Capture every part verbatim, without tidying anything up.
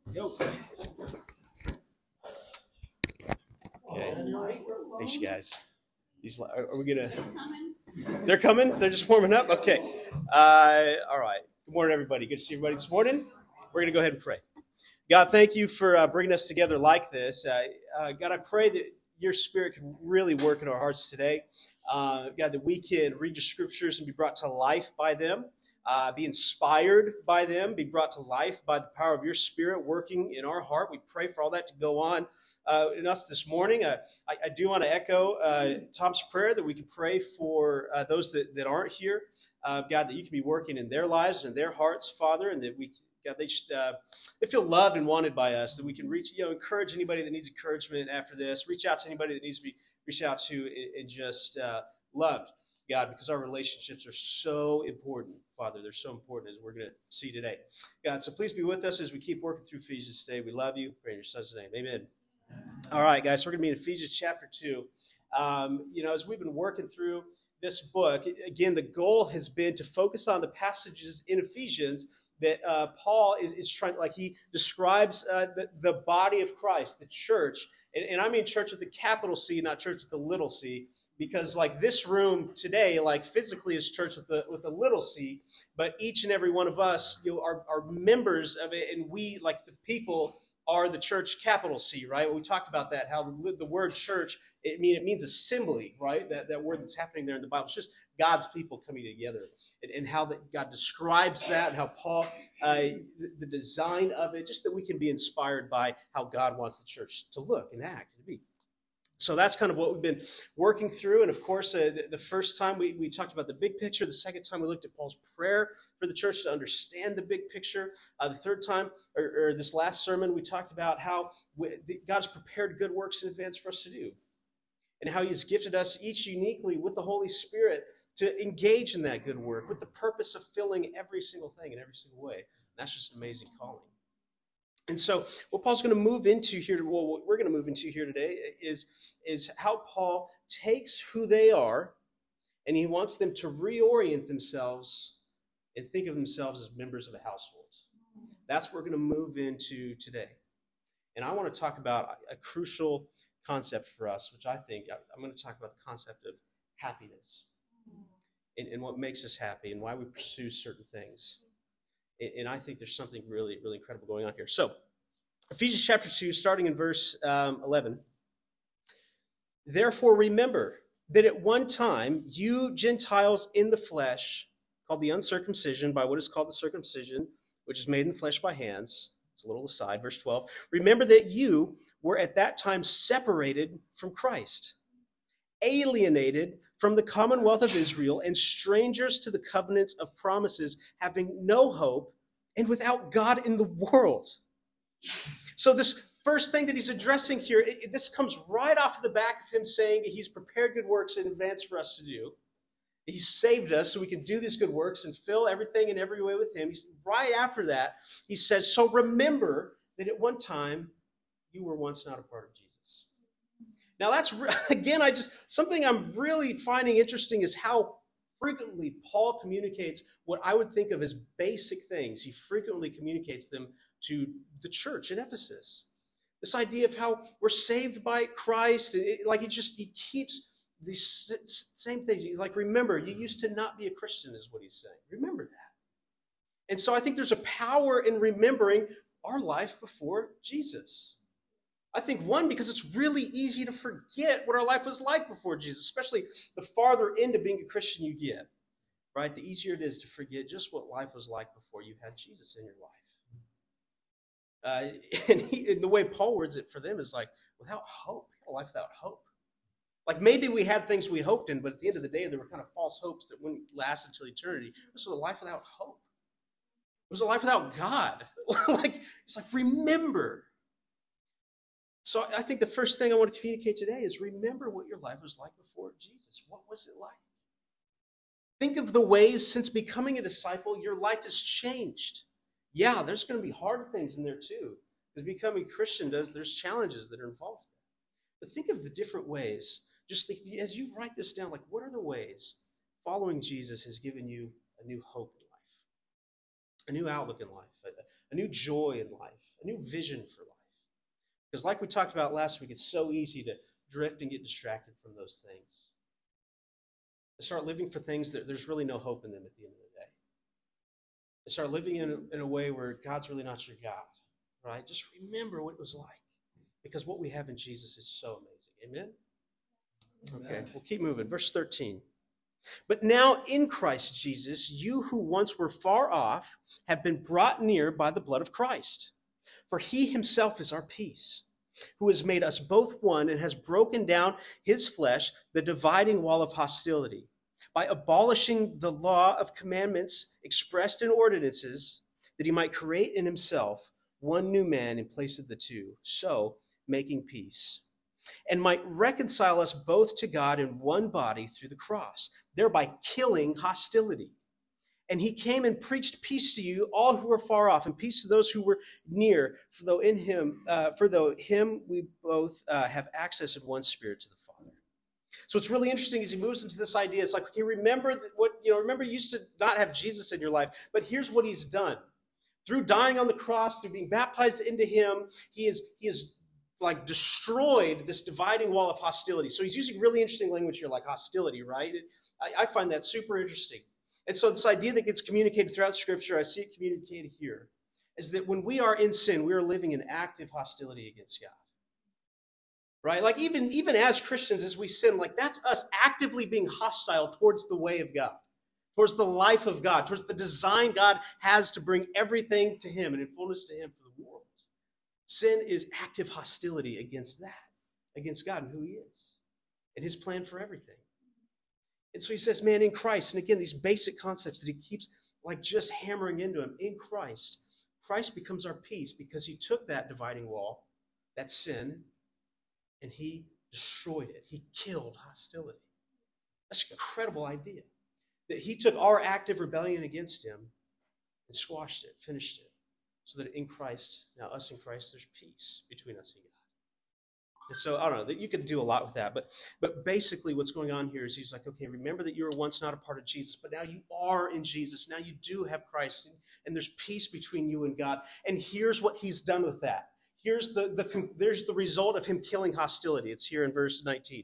Yo. Okay. Thanks, you guys. These are, are we gonna? They're coming. They're just warming up. Okay. Uh, all right. Good morning, everybody. Good to see everybody this morning. We're gonna go ahead and pray. God, thank you for uh, bringing us together like this. Uh, uh, God, I pray that your Spirit can really work in our hearts today. Uh, God, that we can read your scriptures and be brought to life by them. Uh, be inspired by them, be brought to life by the power of your Spirit working in our heart. We pray for all that to go on uh, in us this morning. Uh, I, I do want to echo uh, Tom's prayer that we can pray for uh, those that, that aren't here. Uh, God, that you can be working in their lives and their hearts, Father, and that we, God, they just, uh, they feel loved and wanted by us. That we can reach, you know, encourage anybody that needs encouragement after this. Reach out to anybody that needs to be reached out to and, and just uh, loved. God, because our relationships are so important, Father. They're so important as we're going to see today. God, so please be with us as we keep working through Ephesians today. We love you. Pray in your son's name. Amen. All right, guys, we're going to be in Ephesians chapter two. Um, you know, as we've been working through this book, again, the goal has been to focus on the passages in Ephesians that uh, Paul is, is trying, like he describes uh, the, the body of Christ, the church. And, and I mean church with the capital C, not church with the little c. Because like this room today, like physically is church with the with a little c, but each and every one of us, you know, are, are members of it, and we, like the people, are the church capital C, right? We talked about that, how the, the word church, it mean it means assembly, right? That that word that's happening there in the Bible. It's just God's people coming together, and, and how that God describes that, and how Paul, uh, the, the design of it, just that we can be inspired by how God wants the church to look and act and be. So that's kind of what we've been working through. And of course, uh, the, the first time we, we talked about the big picture. The second time we looked at Paul's prayer for the church to understand the big picture. Uh, the third time, or, or this last sermon, we talked about how we, God's prepared good works in advance for us to do. And how he's gifted us each uniquely with the Holy Spirit to engage in that good work with the purpose of filling every single thing in every single way. And that's just an amazing calling. And so what Paul's going to move into here, well, what we're going to move into here today is, is how Paul takes who they are, and he wants them to reorient themselves and think of themselves as members of a household. That's what we're going to move into today. And I want to talk about a crucial concept for us, which I think, I'm going to talk about the concept of happiness and, and what makes us happy and why we pursue certain things. And I think there's something really, really incredible going on here. So, Ephesians chapter two, starting in verse um, eleven. Therefore, remember that at one time, you Gentiles in the flesh, called the uncircumcision by what is called the circumcision, which is made in the flesh by hands. It's a little aside, verse twelve. Remember that you were at that time separated from Christ, alienated from the commonwealth of Israel, and strangers to the covenants of promises, having no hope and without God in the world. So this first thing that he's addressing here, it, this comes right off the back of him saying he's prepared good works in advance for us to do. He's saved us so we can do these good works and fill everything in every way with him. He's, right after that, he says, so remember that at one time you were once not a part of Jesus. Now that's, again, I just, something I'm really finding interesting is how frequently Paul communicates what I would think of as basic things. He frequently communicates them to the church in Ephesus. This idea of how we're saved by Christ, it, like he just, he keeps these same things. Like, remember, you used to not be a Christian is what he's saying. Remember that. And so I think there's a power in remembering our life before Jesus. I think, one, because it's really easy to forget what our life was like before Jesus, especially the farther into being a Christian you get, right? The easier it is to forget just what life was like before you had Jesus in your life. Uh, and, he, and the way Paul words it for them is like, without hope, a life without hope. Like maybe we had things we hoped in, but at the end of the day, there were kind of false hopes that wouldn't last until eternity. This was a life without hope. It was a life without God. Like, it's like, remember. So I think the first thing I want to communicate today is remember what your life was like before Jesus. What was it like? Think of the ways since becoming a disciple, your life has changed. Yeah, there's going to be hard things in there too. Because becoming a Christian does, there's challenges that are involved. But think of the different ways. Just think, as you write this down, like what are the ways following Jesus has given you a new hope in life, a new outlook in life, a, a new joy in life, a new vision for life. Because like we talked about last week, it's so easy to drift and get distracted from those things. To start living for things that there's really no hope in them at the end of the day. To start living in a, in a way where God's really not your God, right? Just remember what it was like. Because what we have in Jesus is so amazing. Amen? Okay, we'll keep moving. Verse thirteen. But now in Christ Jesus, you who once were far off have been brought near by the blood of Christ. For he himself is our peace, who has made us both one and has broken down his flesh, the dividing wall of hostility, by abolishing the law of commandments expressed in ordinances, that he might create in himself one new man in place of the two, so making peace, and might reconcile us both to God in one body through the cross, thereby killing hostility. And he came and preached peace to you, all who were far off, and peace to those who were near. For though in him, uh, for though him we both uh, have access in one spirit to the Father. So what's really interesting is he moves into this idea. It's like, you remember that what you know. Remember, you used to not have Jesus in your life, but here's what he's done: through dying on the cross, through being baptized into him, he is he is like destroyed this dividing wall of hostility. So he's using really interesting language here, like hostility, right? I, I find that super interesting. And so this idea that gets communicated throughout Scripture, I see it communicated here, is that when we are in sin, we are living in active hostility against God. Right? Like even, even as Christians, as we sin, like that's us actively being hostile towards the way of God, towards the life of God, towards the design God has to bring everything to him and in fullness to him for the world. Sin is active hostility against that, against God and who he is, and his plan for everything. And so he says, man, in Christ, and again, these basic concepts that he keeps like just hammering into him, in Christ, Christ becomes our peace because he took that dividing wall, that sin, and he destroyed it. He killed hostility. That's an incredible idea. That he took our active rebellion against him and squashed it, finished it, so that in Christ, now us in Christ, there's peace between us and God. And so, I don't know, that you could do a lot with that, but but basically what's going on here is he's like, okay, remember that you were once not a part of Jesus, but now you are in Jesus. Now you do have Christ, and, and there's peace between you and God. And here's what he's done with that. Here's the, the, there's the result of him killing hostility. It's here in verse nineteen.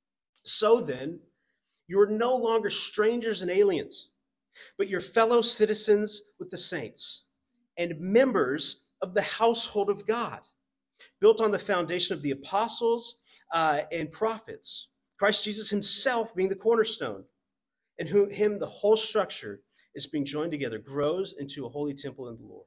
So then, you are no longer strangers and aliens, but you're fellow citizens with the saints and members of the household of God, built on the foundation of the apostles uh, and prophets, Christ Jesus himself being the cornerstone, and who him the whole structure is being joined together, grows into a holy temple in the Lord.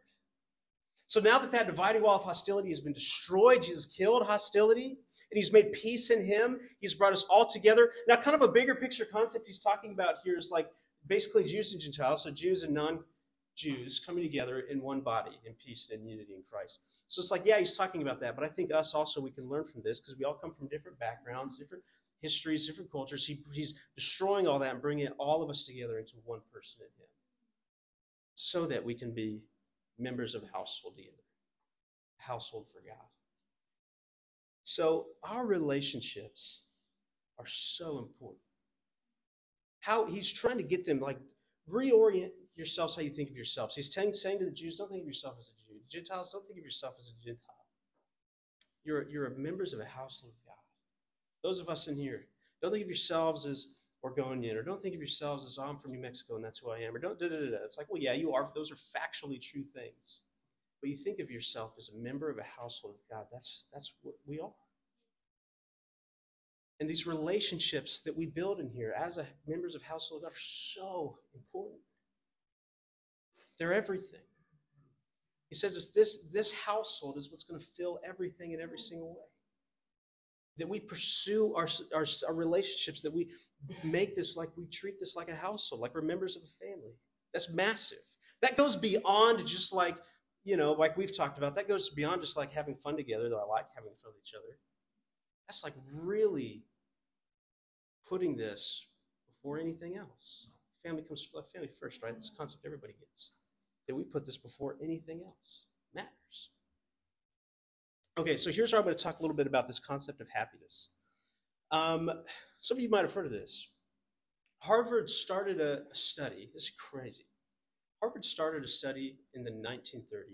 So now that that dividing wall of hostility has been destroyed, Jesus killed hostility, and he's made peace in him. He's brought us all together. Now, kind of a bigger picture concept he's talking about here is like basically Jews and Gentiles, so Jews and non-Jews coming together in one body in peace and unity in Christ. So it's like, yeah, he's talking about that, but I think us also, we can learn from this because we all come from different backgrounds, different histories, different cultures. He, he's destroying all that and bringing all of us together into one person in him so that we can be members of a household together, a household for God. So our relationships are so important. How he's trying to get them, like, reorient yourselves how you think of yourselves. He's telling, saying to the Jews, don't think of yourself as a Jew. The Gentiles, don't think of yourself as a Gentile. You're, you're members of a household of God. Those of us in here, don't think of yourselves as Oregonian, or don't think of yourselves as, oh, I'm from New Mexico and that's who I am, or don't, da, da, da, da. It's like, well, yeah, you are. Those are factually true things. But you think of yourself as a member of a household of God. That's, that's what we are. And these relationships that we build in here as a, members of household of God are so important. They're everything. He says it's this, this household is what's going to fill everything in every single way. That we pursue our, our, our relationships, that we make this like, we treat this like a household, like we're members of a family. That's massive. That goes beyond just like, you know, like we've talked about, that goes beyond just like having fun together, though I like having fun with each other. That's like really putting this before anything else. Family comes family first, right? This concept everybody gets. That we put this before anything else. It matters. Okay, so here's where I'm going to talk a little bit about this concept of happiness. Um, some of you might have heard of this. Harvard started a, a study. This is crazy. Harvard started a study in the nineteen thirties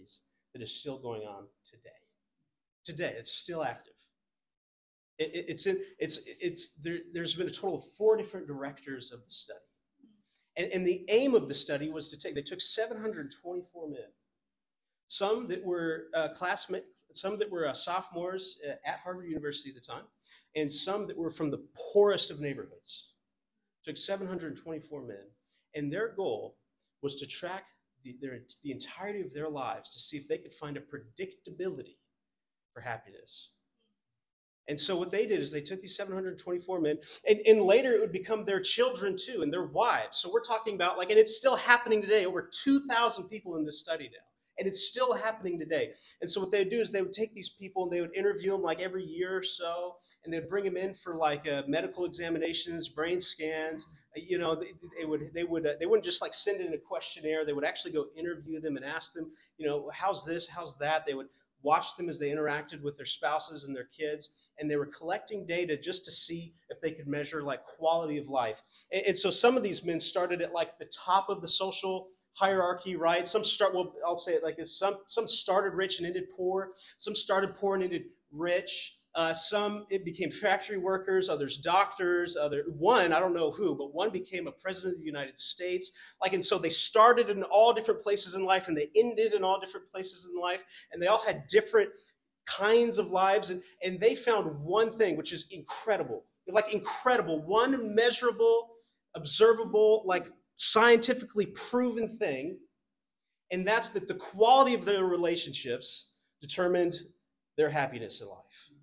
that is still going on today. Today, it's still active. It, it, it's in, it's it's there, there's been a total of four different directors of the study, and, and the aim of the study was to take. They took seven hundred twenty-four men, some that were uh, classmates, some that were uh, sophomores at Harvard University at the time, and some that were from the poorest of neighborhoods. Took seven hundred twenty-four men, and their goal was to track the, their, the entirety of their lives to see if they could find a predictability for happiness. And so what they did is they took these seven hundred twenty-four men, and, and later it would become their children too, and their wives. So we're talking about, like, and it's still happening today, over two thousand people in this study now. And it's still happening today. And so what they would do is they would take these people and they would interview them like every year or so, and they'd bring them in for like uh, medical examinations, brain scans. You know, they, they would they would uh, they wouldn't just like send in a questionnaire. They would actually go interview them and ask them, you know, how's this, how's that. They would watch them as they interacted with their spouses and their kids, and they were collecting data just to see if they could measure like quality of life. And, and so some of these men started at like the top of the social hierarchy, right? Some start, well, I'll say it like this, some some started rich and ended poor. Some started poor and ended rich. Uh, some, it became factory workers, others doctors, other one, I don't know who, but one became a president of the United States. Like, and so they started in all different places in life, and they ended in all different places in life, and they all had different kinds of lives, and, and they found one thing, which is incredible, like incredible, one measurable, observable, like scientifically proven thing, and that's that the quality of their relationships determined their happiness in life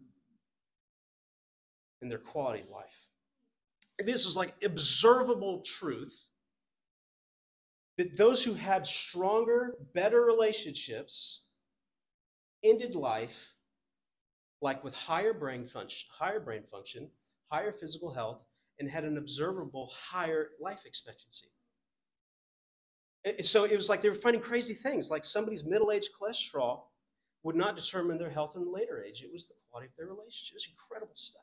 and their quality of life. And this is like observable truth that those who had stronger, better relationships ended life like with higher brain function, higher brain function, higher physical health, and had an observable higher life expectancy. So it was like they were finding crazy things, like somebody's middle-aged cholesterol would not determine their health in the later age. It was the quality of their relationship. It was incredible stuff.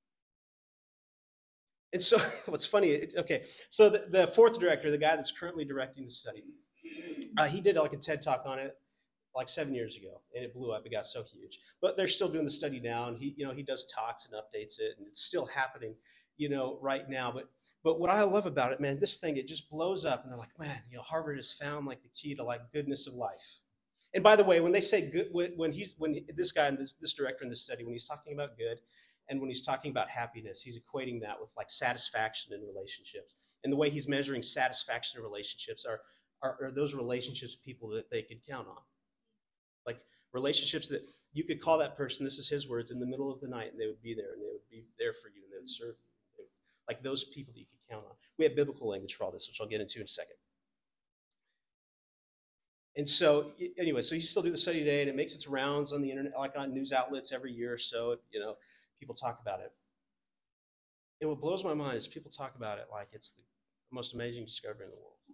And so what's funny, okay, so the, the fourth director, the guy that's currently directing the study, uh, he did like a TED Talk on it like seven years ago, and it blew up. It got so huge. But they're still doing the study now, and he, you know, he does talks and updates it, and it's still happening, you know, right now. But But what I love about it, man, this thing, it just blows up. And they're like, man, you know, Harvard has found like the key to like goodness of life. And by the way, when they say good, when, when he's, when this guy, this, this director in this study, when he's talking about good and when he's talking about happiness, he's equating that with like satisfaction in relationships. And the way he's measuring satisfaction in relationships are, are, are those relationships with people that they could count on. Like relationships that you could call that person, this is his words, in the middle of the night, and they would be there, and they would be there for you, and they would serve you. Like those people that you could count on. We have biblical language for all this, which I'll get into in a second. And so, anyway, so you still do the study today, and it makes its rounds on the internet, like on news outlets every year or so. You know, people talk about it. And what blows my mind is people talk about it like it's the most amazing discovery in the world.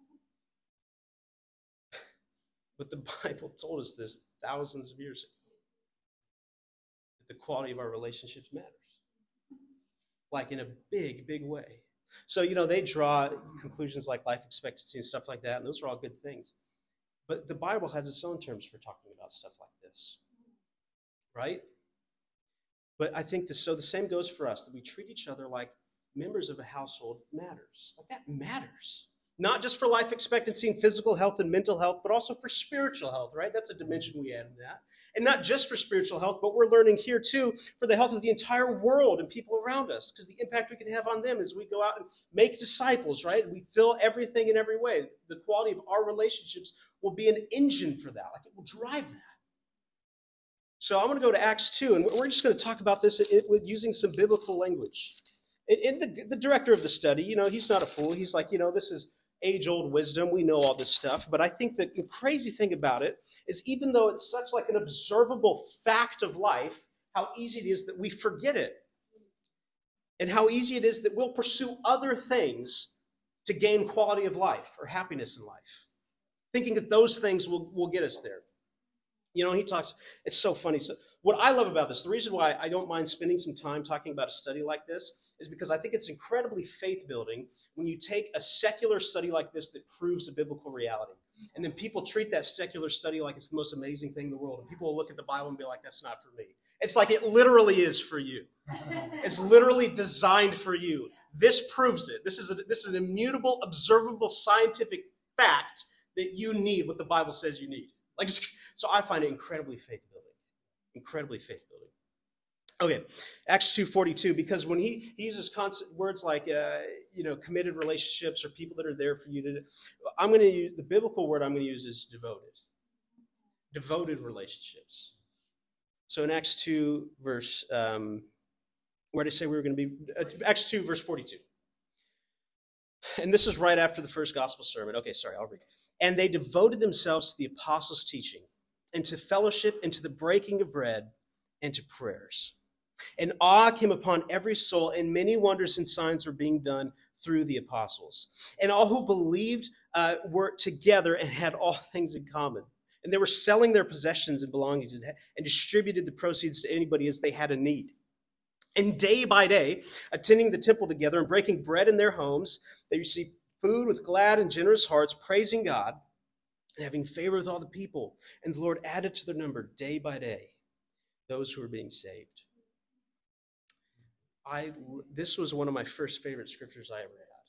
But the Bible told us this thousands of years ago, that the quality of our relationships matters. Like in a big, big way. So, you know, they draw conclusions like life expectancy and stuff like that, and those are all good things. But the Bible has its own terms for talking about stuff like this, right? But I think this, so the same goes for us, that we treat each other like members of a household matters. Like that matters. Not just for life expectancy and physical health and mental health, but also for spiritual health, right? That's a dimension we add in that. And not just for spiritual health, but we're learning here too for the health of the entire world and people around us, because the impact we can have on them as we go out and make disciples, right? We fill everything in every way. The quality of our relationships will be an engine for that. Like it will drive that. So I'm going to go to Acts two, and we're just going to talk about this with using some biblical language. In the, the director of the study, you know, he's not a fool. He's like, you know, this is age-old wisdom. We know all this stuff. But I think that the crazy thing about it is even though it's such like an observable fact of life, how easy it is that we forget it. And how easy it is that we'll pursue other things to gain quality of life or happiness in life, thinking that those things will, will get us there. You know, he talks, it's so funny. So what I love about this, the reason why I don't mind spending some time talking about a study like this is because I think it's incredibly faith-building when you take a secular study like this that proves a biblical reality. And then people treat that secular study like it's the most amazing thing in the world. And people will look at the Bible and be like, that's not for me. It's like it literally is for you. It's literally designed for you. This proves it. This is, a, this is an immutable, observable, scientific fact that you need what the Bible says you need. Like, so I find it incredibly faith-building. Incredibly faith-building. Okay, Acts two forty-two, because when he, he uses constant words like, uh, you know, committed relationships or people that are there for you to, I'm going to use, the biblical word I'm going to use is devoted. Devoted relationships. So in Acts two, verse, um, where did I say we were going to be? Uh, Acts two, verse forty-two. And this is right after the first gospel sermon. Okay, sorry, I'll read. And they devoted themselves to the apostles' teaching, and to fellowship, and to the breaking of bread, and to prayers. And awe came upon every soul, and many wonders and signs were being done through the apostles. And all who believed uh, were together and had all things in common. And they were selling their possessions and belongings and, and distributed the proceeds to anybody as they had a need. And day by day, attending the temple together and breaking bread in their homes, they received food with glad and generous hearts, praising God and having favor with all the people. And the Lord added to their number day by day those who were being saved. I, this was one of my first favorite scriptures I ever had.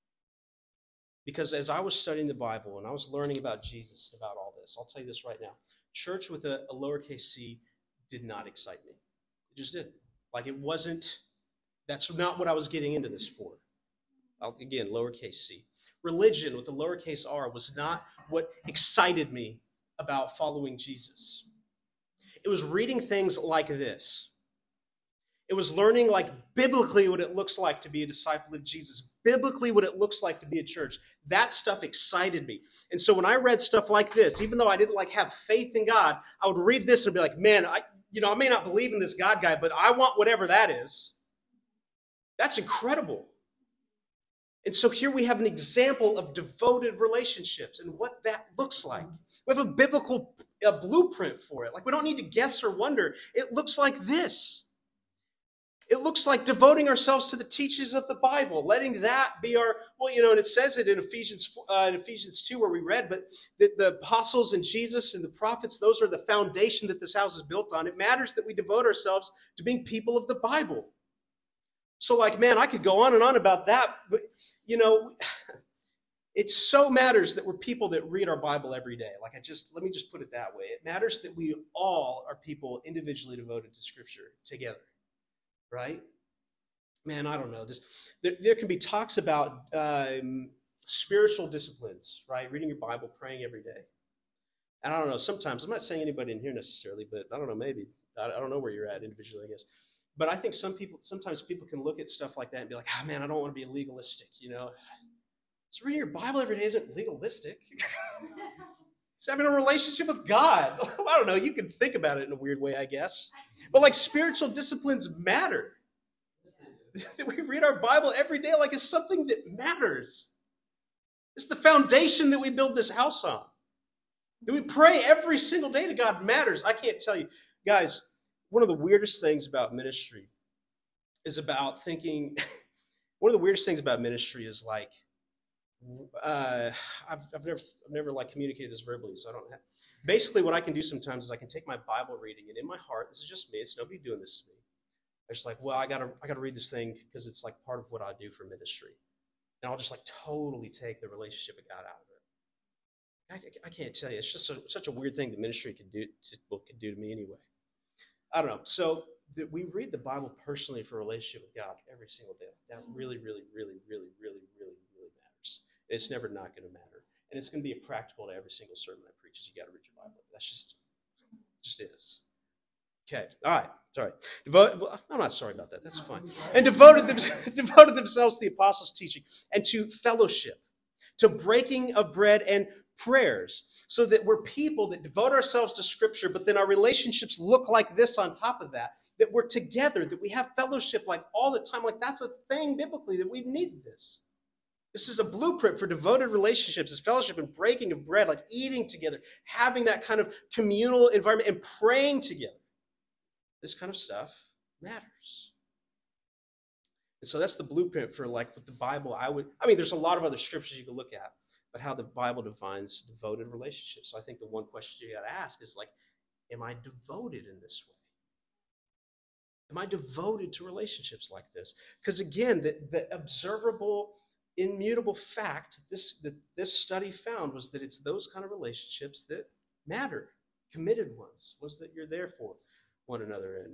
Because as I was studying the Bible and I was learning about Jesus and about all this, I'll tell you this right now. Church with a, a lowercase c did not excite me. It just didn't. Like it wasn't, that's not what I was getting into this for. I'll, again, lowercase c. Religion with a lowercase r was not what excited me about following Jesus. It was reading things like this. It was learning like biblically what it looks like to be a disciple of Jesus, biblically what it looks like to be a church. That stuff excited me. And so when I read stuff like this, even though I didn't like have faith in God, I would read this and be like, man, I, you know, I may not believe in this God guy, but I want whatever that is. That's incredible. And so here we have an example of devoted relationships and what that looks like. We have a biblical a blueprint for it. Like we don't need to guess or wonder. It looks like this. It looks like devoting ourselves to the teachings of the Bible, letting that be our, well, you know, and it says it in Ephesians uh, in Ephesians two where we read, but the, the apostles and Jesus and the prophets, those are the foundation that this house is built on. It matters that we devote ourselves to being people of the Bible. So like, man, I could go on and on about that, but, you know, it so matters that we're people that read our Bible every day. Like I just, let me just put it that way. It matters that we all are people individually devoted to Scripture together. Right? Man, I don't know. This there, there can be talks about um, spiritual disciplines, right? Reading your Bible, praying every day. And I don't know, sometimes, I'm not saying anybody in here necessarily, but I don't know, maybe. I, I don't know where you're at individually, I guess. But I think some people, sometimes people can look at stuff like that and be like, oh man, I don't want to be legalistic, you know? So reading your Bible every day isn't legalistic. It's having a relationship with God. I don't know. You can think about it in a weird way, I guess. But like spiritual disciplines matter. We read our Bible every day like it's something that matters. It's the foundation that we build this house on. That we pray every single day to God matters. I can't tell you. Guys, one of the weirdest things about ministry is about thinking, one of the weirdest things about ministry is like, Uh, I've, I've never, I've never like communicated this verbally, so I don't have. Basically, what I can do sometimes is I can take my Bible reading, and in my heart, this is just me. It's nobody doing this to me. I'm just like, well, I gotta, I gotta read this thing because it's like part of what I do for ministry, and I'll just like totally take the relationship with God out of it. I, I can't tell you. It's just a, such a weird thing that ministry can do. To, can do to me anyway. I don't know. So that we read the Bible personally for a relationship with God every single day. That really, really, really, really, really, really, really matters. It's never not going to matter. And it's going to be practical to every single sermon I preach is you got to read your Bible. That's just, just is. Okay. All right. Sorry. Devote, well, I'm not sorry about that. That's fine. And devoted, them, devoted themselves to the apostles' teaching and to fellowship, to breaking of bread and prayers, so that we're people that devote ourselves to Scripture, but then our relationships look like this on top of that, that we're together, that we have fellowship like all the time. Like that's a thing biblically that we need this. This is a blueprint for devoted relationships, is fellowship and breaking of bread, like eating together, having that kind of communal environment and praying together. This kind of stuff matters. And so that's the blueprint for like with the Bible. I would, I mean, there's a lot of other scriptures you can look at, but how the Bible defines devoted relationships. So I think the one question you got to ask is like, am I devoted in this way? Am I devoted to relationships like this? Because again, the, the observable, immutable fact this that this study found was that it's those kind of relationships that matter, committed ones, ones that you're there for one another in.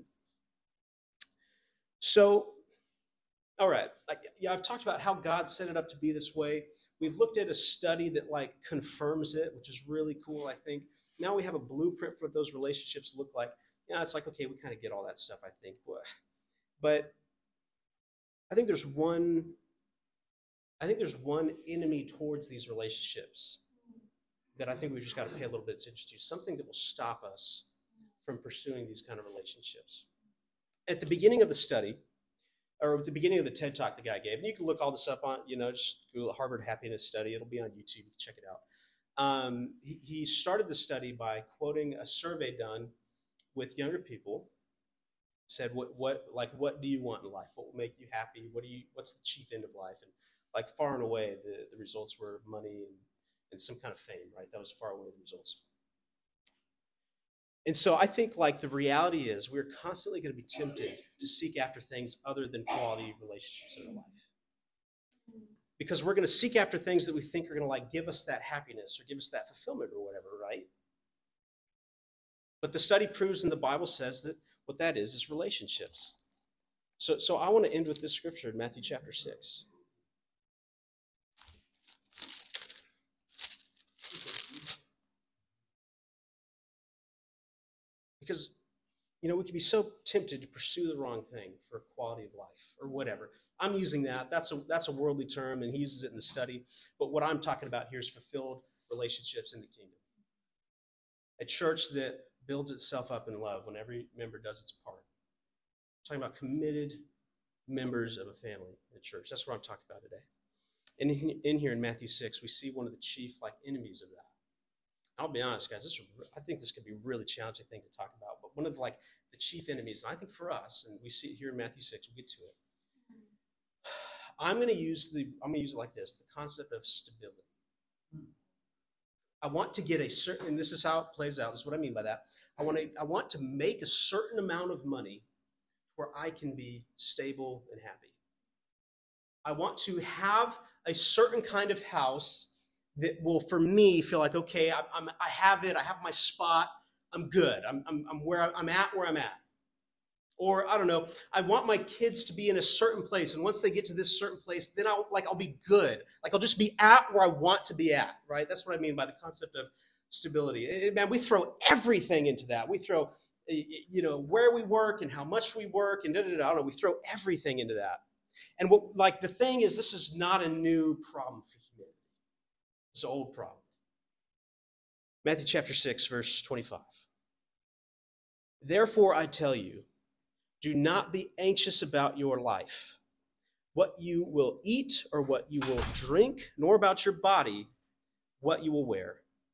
So, all right, I, yeah, I've talked about how God set it up to be this way. We've looked at a study that like confirms it, which is really cool, I think. Now we have a blueprint for what those relationships look like. Yeah, it's like, okay, we kind of get all that stuff, I think. But I think there's one, I think there's one enemy towards these relationships that I think we've just got to pay a little bit of attention to, something that will stop us from pursuing these kind of relationships. At the beginning of the study, or at the beginning of the TED Talk the guy gave, and you can look all this up on, you know, just Google Harvard Happiness Study. It'll be on YouTube. Check it out. Um, he, he started the study by quoting a survey done with younger people. Said, what, what, like, what do you want in life? What will make you happy? What do you, what's the chief end of life? And like far and away, the, the results were money and, and some kind of fame, right? That was far away the results. And so I think like the reality is we're constantly going to be tempted to seek after things other than quality relationships in our life. Because we're going to seek after things that we think are going to like give us that happiness or give us that fulfillment or whatever, right? But the study proves and the Bible says that what that is is relationships. So, so I want to end with this scripture in Matthew chapter six. Because, you know, we can be so tempted to pursue the wrong thing for quality of life or whatever. I'm using that. That's a that's a worldly term, and he uses it in the study. But what I'm talking about here is fulfilled relationships in the kingdom. A church that builds itself up in love when every member does its part. I'm talking about committed members of a family in the church. That's what I'm talking about today. And in, in here in Matthew six, we see one of the chief like enemies of that. I'll be honest, guys. This is, I think this could be a really challenging thing to talk about. But one of the, like the chief enemies, and I think for us, and we see it here in Matthew six. We'll get to it. I'm going to use the. I'm going to use it like this: the concept of stability. I want to get a certain, and this is how it plays out. This is what I mean by that. I want to. I want to make a certain amount of money where I can be stable and happy. I want to have a certain kind of house that will, for me, feel like, okay, I, I'm, I have it. I have my spot. I'm good. I'm, I'm, I'm where I'm at. Where I'm at. Or I don't know. I want my kids to be in a certain place, and once they get to this certain place, then I'll like I'll be good. Like I'll just be at where I want to be at. Right? That's what I mean by the concept of stability. It, man, we throw everything into that. We throw, you know, where we work and how much we work, and da, da, da, I don't know. We throw everything into that. And what, like, the thing is, this is not a new problem for humanity. It's an old problem. Matthew chapter six, verse twenty-five. Therefore, I tell you, do not be anxious about your life, what you will eat or what you will drink, nor about your body, what you will wear.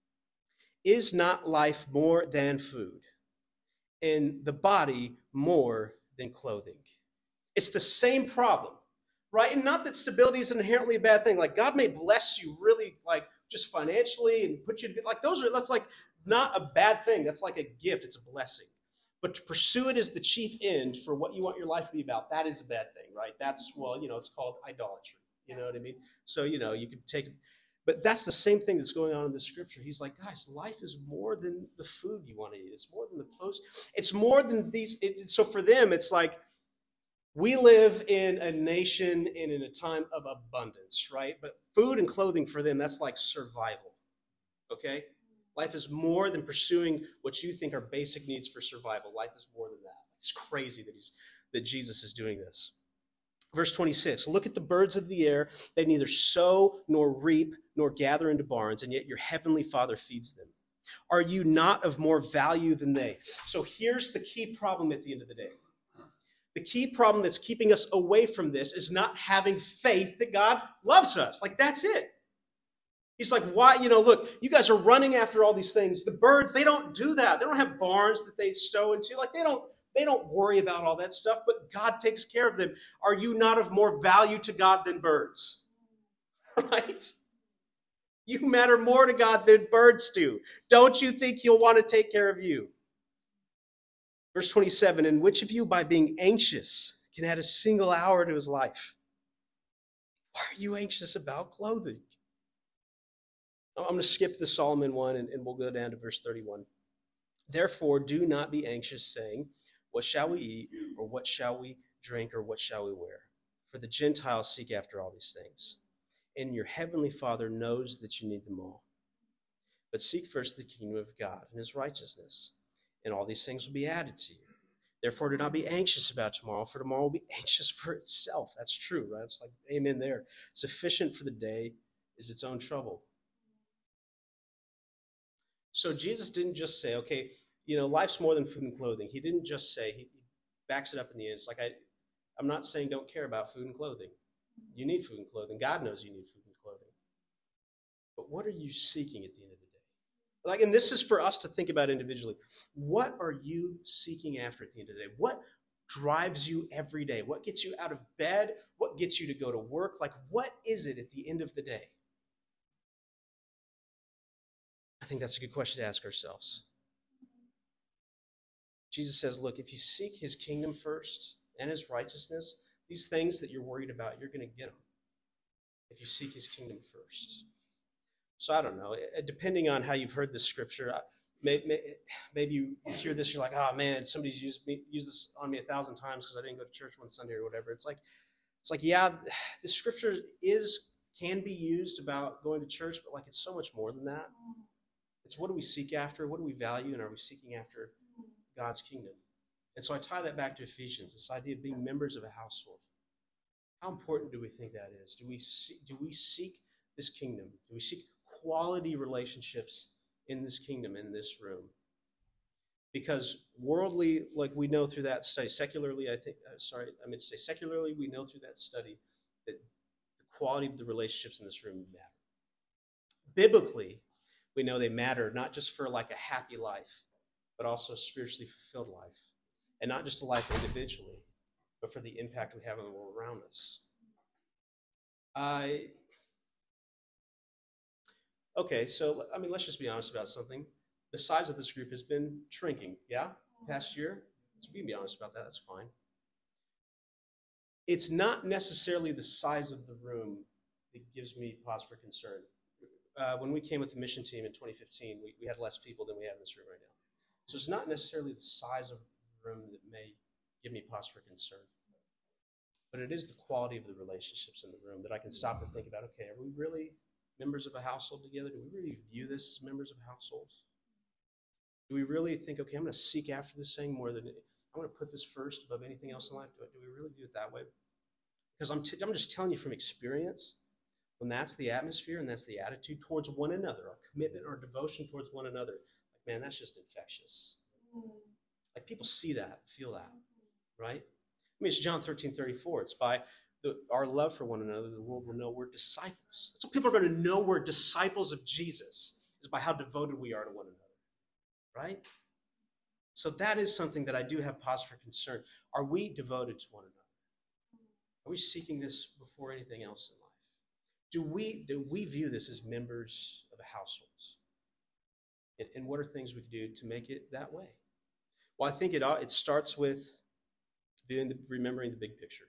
Is not life more than food, and the body more than clothing? It's the same problem, right? And not that stability is inherently a bad thing. Like God may bless you really, like just financially and put you like those are that's like not a bad thing. That's like a gift. It's a blessing. But to pursue it as the chief end for what you want your life to be about, that is a bad thing, right? That's, well, you know, it's called idolatry. You know what I mean? So, you know, you could take, but that's the same thing that's going on in the scripture. He's like, guys, life is more than the food you want to eat. It's more than the clothes. It's more than these. It, so for them, it's like we live in a nation and in a time of abundance, right? But food and clothing for them, that's like survival, okay? Life is more than pursuing what you think are basic needs for survival. Life is more than that. It's crazy that he's that Jesus is doing this. Verse twenty-six, look at the birds of the air. They neither sow nor reap nor gather into barns, and yet your heavenly Father feeds them. Are you not of more value than they? So here's the key problem at the end of the day. The key problem that's keeping us away from this is not having faith that God loves us. Like, that's it. He's like, why, you know, look, you guys are running after all these things. The birds, they don't do that. They don't have barns that they sow into. Like, they don't, they don't worry about all that stuff, but God takes care of them. Are you not of more value to God than birds? Right? You matter more to God than birds do. Don't you think he'll want to take care of you? Verse twenty-seven, and which of you by being anxious can add a single hour to his life? Why are you anxious about clothing? I'm going to skip the Solomon one and, and we'll go down to verse thirty-one. Therefore, do not be anxious, saying, what shall we eat, or what shall we drink, or what shall we wear? For the Gentiles seek after all these things, and your heavenly Father knows that you need them all. But seek first the kingdom of God and his righteousness, and all these things will be added to you. Therefore, do not be anxious about tomorrow, for tomorrow will be anxious for itself. That's true, right? It's like, amen there. Sufficient for the day is its own trouble. So Jesus didn't just say, okay, you know, life's more than food and clothing. He didn't just say, he backs it up in the end. It's like, I, I'm not saying don't care about food and clothing. You need food and clothing. God knows you need food and clothing. But what are you seeking at the end of the day? Like, and this is for us to think about individually. What are you seeking after at the end of the day? What drives you every day? What gets you out of bed? What gets you to go to work? Like, what is it at the end of the day? I think that's a good question to ask ourselves. Jesus says, look, if you seek his kingdom first and his righteousness, these things that you're worried about, you're going to get them if you seek his kingdom first. So I don't know. Depending on how you've heard this scripture, maybe, maybe you hear this, you're like, oh man, somebody's used, me, used this on me a thousand times because I didn't go to church one Sunday or whatever. It's like, it's like, yeah, the scripture is can be used about going to church, but like it's so much more than that. It's what do we seek after? What do we value? And are we seeking after God's kingdom? And so I tie that back to Ephesians, this idea of being members of a household. How important do we think that is? Do we see, do we seek this kingdom? Do we seek quality relationships in this kingdom, in this room? Because worldly, like we know through that study, secularly, I think, uh, sorry, I meant to say secularly, we know through that study that the quality of the relationships in this room matter. Biblically, we know they matter not just for like a happy life, but also a spiritually fulfilled life. And not just a life individually, but for the impact we have on the world around us. I okay, so I mean, let's just be honest about something. The size of this group has been shrinking, yeah? Past year? So we can be honest about that, that's fine. It's not necessarily the size of the room that gives me pause for concern. Uh, when we came with the mission team in twenty fifteen, we, we had less people than we have in this room right now. So it's not necessarily the size of the room that may give me pause for concern. But it is the quality of the relationships in the room that I can stop and think about, okay, are we really members of a household together? Do we really view this as members of households? Do we really think, okay, I'm going to seek after this thing more than, I'm going to put this first above anything else in life? Do, do we really do it that way? Because I'm, t- I'm just telling you from experience, when that's the atmosphere and that's the attitude towards one another, our commitment, our devotion towards one another, like, man, that's just infectious. Like people see that, feel that, right? I mean, it's John thirteen thirty-four. It's by the, our love for one another, the world will know we're disciples. That's what people are going to know we're disciples of Jesus, is by how devoted we are to one another, right? So that is something that I do have pause for concern. Are we devoted to one another? Are we seeking this before anything else in life? Do we do we view this as members of a household? And, and what are things we can do to make it that way? Well, I think it it starts with doing the, remembering the big picture.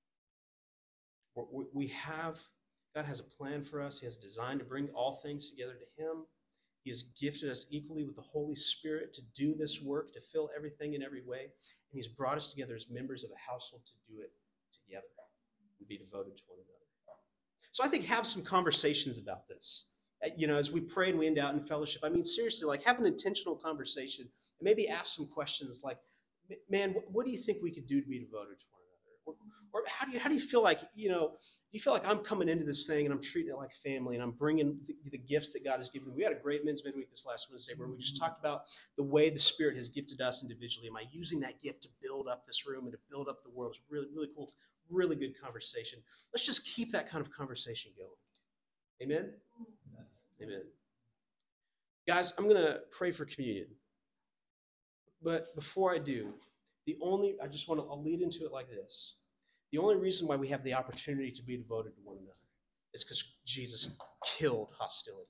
We, we have, God has a plan for us. He has designed to bring all things together to him. He has gifted us equally with the Holy Spirit to do this work, to fill everything in every way. And he's brought us together as members of a household to do it together and be devoted to one another. So I think have some conversations about this. You know, as we pray and we end out in fellowship, I mean, seriously, like have an intentional conversation and maybe ask some questions like, man, what do you think we could do to be devoted to one another? Or, or how do you how do you feel like, you know, do you feel like I'm coming into this thing and I'm treating it like family and I'm bringing the, the gifts that God has given me? We had a great men's midweek this last Wednesday where we just talked about the way the Spirit has gifted us individually. Am I using that gift to build up this room and to build up the world? It's really, really cool, really good conversation. Let's just keep that kind of conversation going. Amen? Amen. Guys, I'm going to pray for communion. But before I do, the only, I just want to, I'll lead into it like this. The only reason why we have the opportunity to be devoted to one another It's because Jesus killed hostility.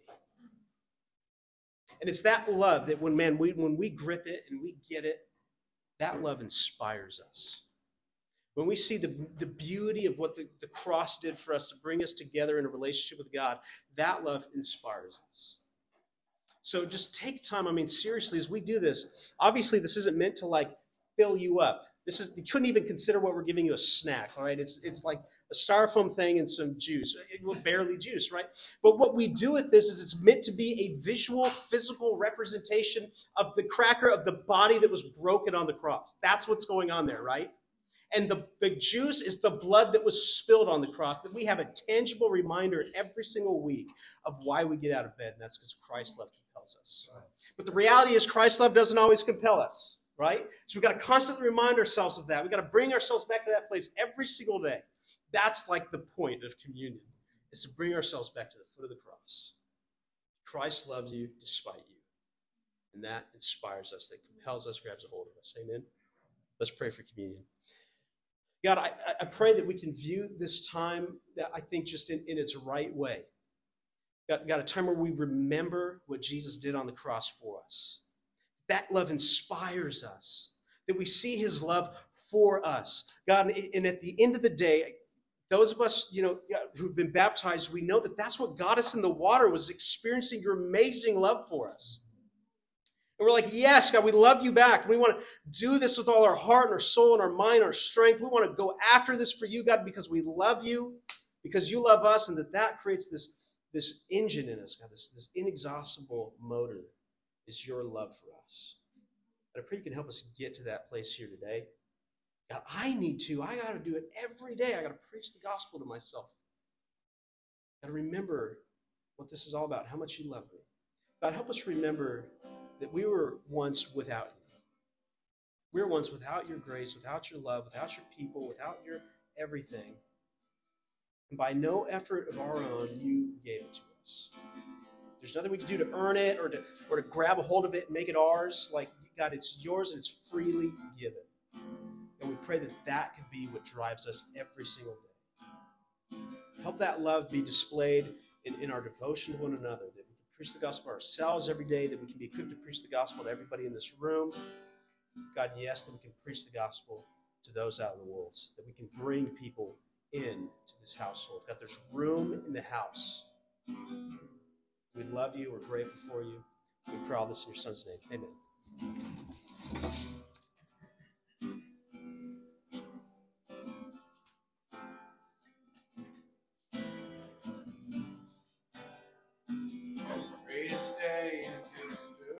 And it's that love that when, man, we, when we grip it and we get it, that love inspires us. When we see the, the beauty of what the, the cross did for us to bring us together in a relationship with God, that love inspires us. So just take time. I mean, seriously, as we do this, obviously this isn't meant to like fill you up. This is, you couldn't even consider what we're giving you a snack, all right? It's, it's like a styrofoam thing and some juice. It will barely juice, right? But what we do with this is it's meant to be a visual, physical representation of the cracker of the body that was broken on the cross. That's what's going on there, right? And the, the juice is the blood that was spilled on the cross, that we have a tangible reminder every single week of why we get out of bed, and that's because Christ's love compels us. But the reality is Christ's love doesn't always compel us. Right? So we've got to constantly remind ourselves of that. We've got to bring ourselves back to that place every single day. That's like the point of communion, is to bring ourselves back to the foot of the cross. Christ loves you despite you. And that inspires us, that compels us, grabs a hold of us. Amen? Let's pray for communion. God, I, I pray that we can view this time, that I think, just in, in its right way. God, God, a time where we remember what Jesus did on the cross for us. That love inspires us, that we see his love for us. God, and at the end of the day, those of us, you know, who've been baptized, we know that that's what got us in the water, was experiencing your amazing love for us. And we're like, yes, God, we love you back. We want to do this with all our heart and our soul and our mind, and our strength. We want to go after this for you, God, because we love you, because you love us, and that that creates this, this engine in us, God, this, this inexhaustible motor. Is your love for us. And I pray you can help us get to that place here today. God, I need to. I got to do it every day. I got to preach the gospel to myself. I got to remember what this is all about, how much you love me. God, help us remember that we were once without you. We were once without your grace, without your love, without your people, without your everything. And by no effort of our own, you gave it to us. There's nothing we can do to earn it or to or to grab a hold of it and make it ours. Like, God, it's yours and it's freely given. And we pray that that could be what drives us every single day. Help that love be displayed in, in our devotion to one another, that we can preach the gospel ourselves every day, that we can be equipped to preach the gospel to everybody in this room. God, yes, that we can preach the gospel to those out in the world, that we can bring people in to this household. God, there's room in the house. We love you. We're grateful for you. We pray all this in your son's name. Amen.